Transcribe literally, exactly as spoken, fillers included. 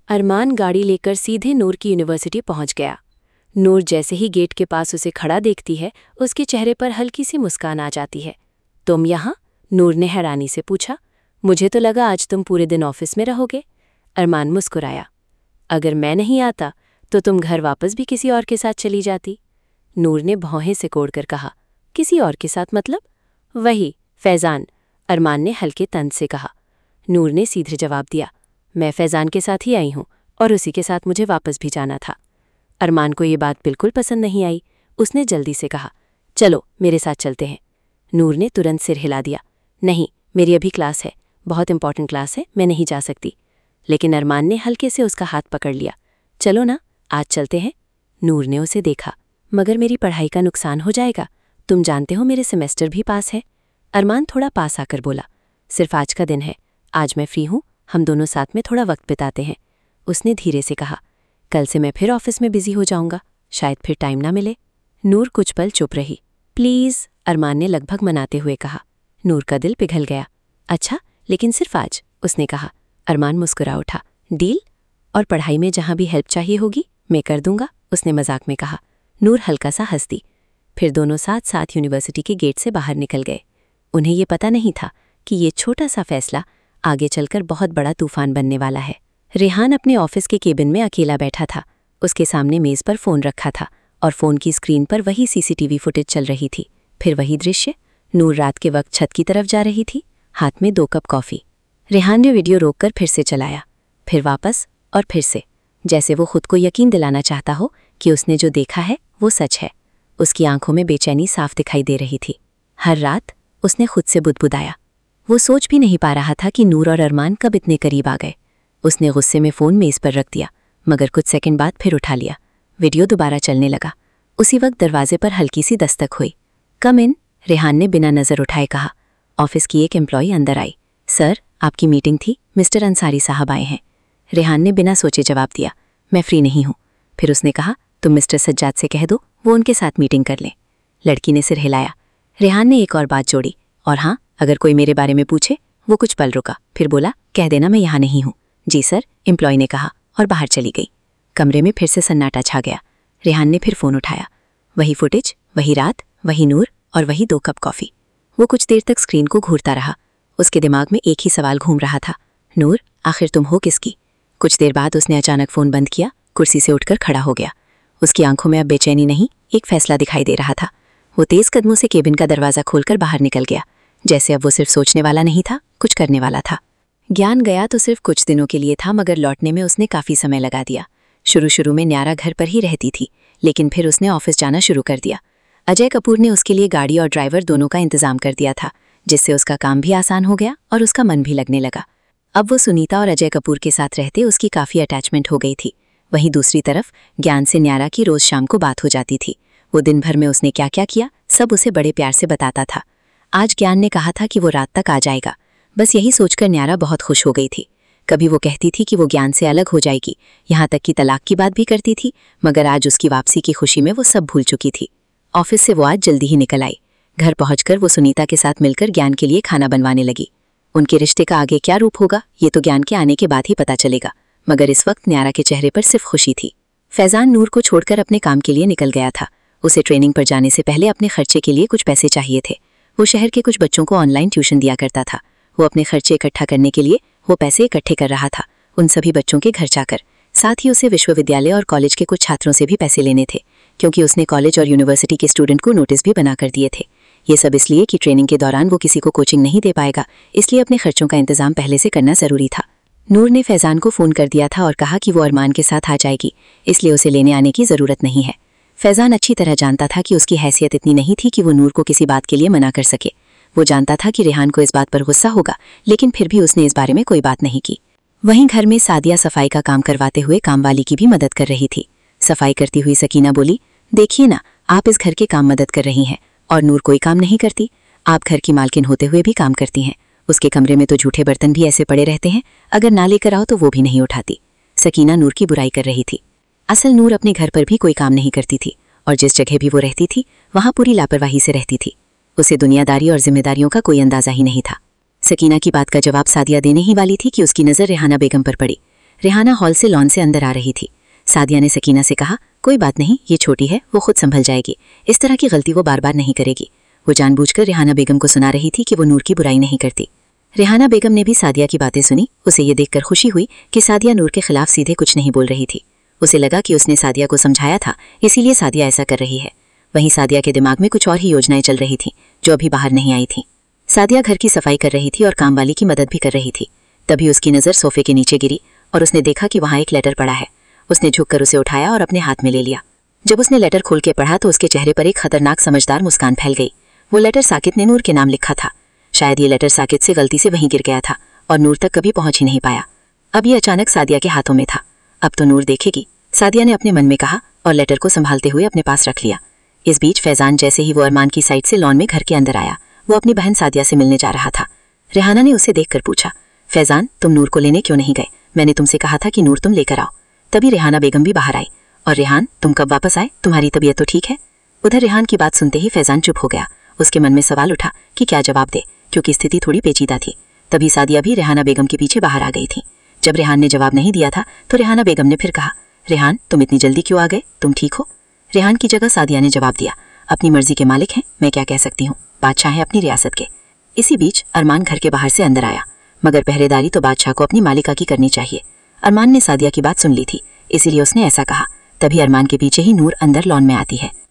अरमान गाड़ी लेकर सीधे नूर की यूनिवर्सिटी पहुंच गया। नूर जैसे ही गेट के पास उसे खड़ा देखती है, उसके चेहरे पर हल्की सी मुस्कान आ जाती है। तुम यहाँ? नूर ने हैरानी से पूछा। मुझे तो लगा आज तुम पूरे दिन ऑफिस में रहोगे। अरमान मुस्कुराया। अगर मैं नहीं आता तो तुम घर वापस भी किसी और के साथ चली जाती। नूर ने भौहें सिकोड़कर कहा। किसी और के साथ मतलब? वही फैज़ान, अरमान ने हल्के तंज से कहा। नूर ने सीधे जवाब दिया, मैं फैज़ान के साथ ही आई हूँ और उसी के साथ मुझे वापस भी जाना था। अरमान को ये बात बिल्कुल पसंद नहीं आई। उसने जल्दी से कहा, चलो मेरे साथ चलते हैं। नूर ने तुरंत सिर हिला दिया। नहीं, मेरी अभी क्लास है, बहुत इंपॉर्टेंट क्लास है, मैं नहीं जा सकती। लेकिन अरमान ने हल्के से उसका हाथ पकड़ लिया। चलो ना, आज चलते हैं। नूर ने उसे देखा। मगर मेरी पढ़ाई का नुकसान हो जाएगा, तुम जानते हो मेरे सेमेस्टर भी पास है। अरमान थोड़ा पास आकर बोला, सिर्फ आज का दिन है, आज मैं फ्री हूँ, हम दोनों साथ में थोड़ा वक्त बिताते हैं। उसने धीरे से कहा, कल से मैं फिर ऑफिस में बिजी हो जाऊंगा, शायद फिर टाइम ना मिले। नूर कुछ पल चुप रही। प्लीज़, अरमान ने लगभग मनाते हुए कहा। नूर का दिल पिघल गया। अच्छा, लेकिन सिर्फ आज, उसने कहा। अरमान मुस्कुरा उठा। डील? और पढ़ाई में जहाँ भी हेल्प चाहिए होगी मैं कर दूंगा, उसने मजाक में कहा। नूर हल्का सा हंस दी। फिर दोनों साथ साथ यूनिवर्सिटी के गेट से बाहर निकल गए। उन्हें ये पता नहीं था कि ये छोटा सा फैसला आगे चलकर बहुत बड़ा तूफान बनने वाला है। रेहान अपने ऑफिस के केबिन में अकेला बैठा था। उसके सामने मेज़ पर फ़ोन रखा था और फ़ोन की स्क्रीन पर वही सीसीटीवी फुटेज चल रही थी। फिर वही दृश्य। नूर रात के वक्त छत की तरफ जा रही थी, हाथ में दो कप कॉफ़ी। रेहान ने वीडियो रोककर फिर से चलाया, फिर वापस और फिर से, जैसे वो खुद को यकीन दिलाना चाहता हो कि उसने जो देखा है वो सच है। उसकी आंखों में बेचैनी साफ दिखाई दे रही थी। हर रात उसने खुद से बुदबुदाया। वो सोच भी नहीं पा रहा था कि नूर और अरमान कब इतने करीब आ गए। उसने गुस्से में फ़ोन मेज़ पर रख दिया, मगर कुछ सेकंड बाद फिर उठा लिया। वीडियो दोबारा चलने लगा। उसी वक्त दरवाजे पर हल्की सी दस्तक हुई। कम इन, रेहान ने बिना नज़र उठाए कहा। ऑफिस की एक एम्प्लॉई अंदर आई। सर, आपकी मीटिंग थी, मिस्टर अंसारी साहब आए हैं। रेहान ने बिना सोचे जवाब दिया, मैं फ्री नहीं हूँ। फिर उसने कहा, तुम मिस्टर सज्जाद से कह दो वो उनके साथ मीटिंग कर लें। लड़की ने सिर हिलाया। रेहान ने एक और बात जोड़ी, और हाँ, अगर कोई मेरे बारे में पूछे। वो कुछ पल रुका, फिर बोला, कह देना मैं यहाँ नहीं हूँ। जी सर, एम्प्लॉय ने कहा और बाहर चली गई। कमरे में फिर से सन्नाटा छा गया। रेहान ने फिर फ़ोन उठाया। वही फुटेज, वही रात, वही नूर और वही दो कप कॉफ़ी। वो कुछ देर तक स्क्रीन को घूरता रहा। उसके दिमाग में एक ही सवाल घूम रहा था, नूर, आखिर तुम हो किसकी? कुछ देर बाद उसने अचानक फ़ोन बंद किया, कुर्सी से उठकर खड़ा हो गया। उसकी आंखों में अब बेचैनी नहीं, एक फैसला दिखाई दे रहा था। वो तेज़ कदमों से केबिन का दरवाज़ा खोलकर बाहर निकल गया, जैसे अब वो सिर्फ सोचने वाला नहीं था, कुछ करने वाला था। ज्ञान गया तो सिर्फ कुछ दिनों के लिए था, मगर लौटने में उसने काफ़ी समय लगा दिया। शुरू शुरू में न्यारा घर पर ही रहती थी, लेकिन फिर उसने ऑफिस जाना शुरू कर दिया। अजय कपूर ने उसके लिए गाड़ी और ड्राइवर दोनों का इंतज़ाम कर दिया था, जिससे उसका काम भी आसान हो गया और उसका मन भी लगने लगा। अब वो सुनीता और अजय कपूर के साथ रहते उसकी काफ़ी अटैचमेंट हो गई थी। वहीं दूसरी तरफ ज्ञान से न्यारा की रोज़ शाम को बात हो जाती थी। वो दिन भर में उसने क्या क्या किया सब उसे बड़े प्यार से बताता था। आज ज्ञान ने कहा था कि वो रात तक आ जाएगा। बस यही सोचकर न्यारा बहुत खुश हो गई थी। कभी वो कहती थी कि वो ज्ञान से अलग हो जाएगी, यहाँ तक कि तलाक की बात भी करती थी, मगर आज उसकी वापसी की खुशी में वो सब भूल चुकी थी। ऑफिस से वो आज जल्दी ही निकल आई। घर पहुंचकर वो सुनीता के साथ मिलकर ज्ञान के लिए खाना बनवाने लगी। उनके रिश्ते का आगे क्या रूप होगा ये तो ज्ञान के आने के बाद ही पता चलेगा, मगर इस वक्त न्यारा के चेहरे पर सिर्फ खुशी थी। फैज़ान नूर को छोड़कर अपने काम के लिए निकल गया था। उसे ट्रेनिंग पर जाने से पहले अपने खर्चे के लिए कुछ पैसे चाहिए थे। वो शहर के कुछ बच्चों को ऑनलाइन ट्यूशन दिया करता था। वो अपने खर्चे इकट्ठा करने के लिए वो पैसे इकट्ठे कर रहा था, उन सभी बच्चों के घर जाकर। साथ ही उसे विश्वविद्यालय और कॉलेज के कुछ छात्रों से भी पैसे लेने थे, क्योंकि उसने कॉलेज और यूनिवर्सिटी के स्टूडेंट को नोटिस भी बना कर दिए थे। ये सब इसलिए कि ट्रेनिंग के दौरान वो किसी को कोचिंग नहीं दे पाएगा, इसलिए अपने खर्चों का इंतजाम पहले से करना ज़रूरी था। नूर ने फैज़ान को फ़ोन कर दिया था और कहा कि वो अरमान के साथ आ जाएगी, इसलिए उसे लेने आने की ज़रूरत नहीं है। फैज़ान अच्छी तरह जानता था कि उसकी हैसियत इतनी नहीं थी कि वो नूर को किसी बात के लिए मना कर सके। वो जानता था कि रेहान को इस बात पर गुस्सा होगा, लेकिन फिर भी उसने इस बारे में कोई बात नहीं की। वहीं घर में सादिया सफाई का काम करवाते हुए कामवाली की भी मदद कर रही थी। सफाई करती हुई सकीना बोली, देखिए ना, आप इस घर के काम मदद कर रही हैं और नूर कोई काम नहीं करती। आप घर की मालकिन होते हुए भी काम करती हैं। उसके कमरे में तो झूठे बर्तन भी ऐसे पड़े रहते हैं, अगर ना लेकर आओ तो वो भी नहीं उठाती। सकीना नूर की बुराई कर रही थी। असल नूर अपने घर पर भी कोई काम नहीं करती थी और जिस जगह भी वो रहती थी वहाँ पूरी लापरवाही से रहती थी। उसे दुनियादारी और जिम्मेदारियों का कोई अंदाजा ही नहीं था। सकीना की बात का जवाब सादिया देने ही वाली थी कि उसकी नज़र रेहाना बेगम पर पड़ी। रेहाना हॉल से लॉन से अंदर आ रही थी। सादिया ने सकीना से कहा, कोई बात नहीं, ये छोटी है, वो खुद संभल जाएगी, इस तरह की गलती वो बार बार नहीं करेगी। वो जानबूझकर रेहाना बेगम को सुना रही थी कि वो नूर की बुराई नहीं करती। रेहाना बेगम ने भी सादिया की बातें सुनी। उसे ये देखकर खुशी हुई कि सादिया नूर के खिलाफ सीधे कुछ नहीं बोल रही थी। उसे लगा कि उसने सादिया को समझाया था, इसीलिए सादिया ऐसा कर रही है। वहीं सादिया के दिमाग में कुछ और ही योजनाएं चल रही थीं, जो अभी बाहर नहीं आई थीं। सादिया घर की सफाई कर रही थी और काम वाली की मदद भी कर रही थी। तभी उसकी नज़र सोफे के नीचे गिरी और उसने देखा कि वहाँ एक लेटर पड़ा है। उसने झुककर उसे उठाया और अपने हाथ में ले लिया। जब उसने लेटर खोल के पढ़ा तो उसके चेहरे पर एक खतरनाक समझदार मुस्कान फैल गई। वो लेटर साकित ने नूर के नाम लिखा था। शायद ये लेटर साकित से गलती से वहीं गिर गया था और नूर तक कभी पहुंच ही नहीं पाया। अब ये अचानक सादिया के हाथों में था। अब तो नूर देखेगी, सादिया ने अपने मन में कहा और लेटर को संभालते हुए अपने पास रख लिया। इस बीच फैजान जैसे ही वो अरमान की साइड से लॉन में घर के अंदर आया, वो अपनी बहन सादिया से मिलने जा रहा था। रेहाना ने उसे देखकर पूछा, फैजान, तुम नूर को लेने क्यों नहीं गए? मैंने तुमसे कहा था कि नूर तुम लेकर आओ। तभी रेहाना बेगम भी बाहर आई। और रेहान, तुम कब वापस आए? तुम्हारी तबीयत तो ठीक है? उधर रेहान की बात सुनते ही फैजान चुप हो गया। उसके मन में सवाल उठा कि क्या जवाब दे, क्योंकि स्थिति थोड़ी पेचीदा थी। तभी सादिया भी रेहाना बेगम के पीछे बाहर आ गई थी। जब रेहान ने जवाब नहीं दिया था तो रेहाना बेगम ने फिर कहा, रेहान, तुम इतनी जल्दी क्यों आ गए? तुम ठीक हो? रेहान की जगह सादिया ने जवाब दिया, अपनी मर्जी के मालिक हैं, मैं क्या कह सकती हूँ, बादशाह हैं अपनी रियासत के। इसी बीच अरमान घर के बाहर से अंदर आया, मगर पहरेदारी तो बादशाह को अपनी मालिका की करनी चाहिए। अरमान ने सादिया की बात सुन ली थी, इसीलिए उसने ऐसा कहा। तभी अरमान के पीछे ही नूर अंदर लॉन में आती है।